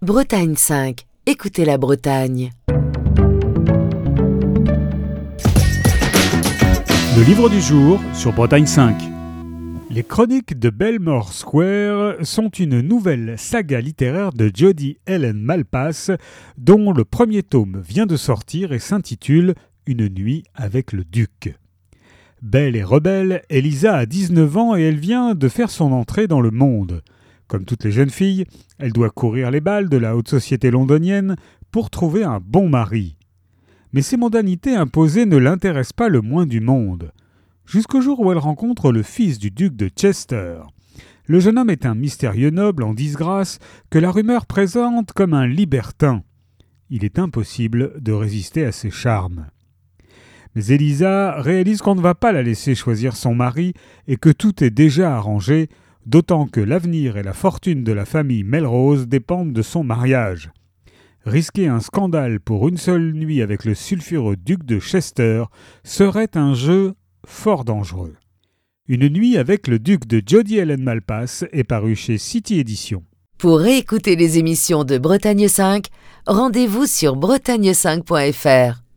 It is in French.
Bretagne 5. Écoutez la Bretagne. Le livre du jour sur Bretagne 5. Les Chroniques de Belmore Square sont une nouvelle saga littéraire de Jodi Ellen Malpass, dont le premier tome vient de sortir et s'intitule « Une nuit avec le duc ». Belle et rebelle, Elisa a 19 ans et elle vient de faire son entrée dans le monde. Comme toutes les jeunes filles, elle doit courir les balles de la haute société londonienne pour trouver un bon mari. Mais ces mondanités imposées ne l'intéressent pas le moins du monde. Jusqu'au jour où elle rencontre le fils du duc de Chester. Le jeune homme est un mystérieux noble en disgrâce que la rumeur présente comme un libertin. Il est impossible de résister à ses charmes. Mais Elisa réalise qu'on ne va pas la laisser choisir son mari et que tout est déjà arrangé, d'autant que l'avenir et la fortune de la famille Melrose dépendent de son mariage. Risquer un scandale pour une seule nuit avec le sulfureux duc de Chester serait un jeu fort dangereux. Une nuit avec le duc de Jodi Ellen Malpass est paru chez City Éditions. Pour réécouter les émissions de Bretagne 5, rendez-vous sur bretagne5.fr.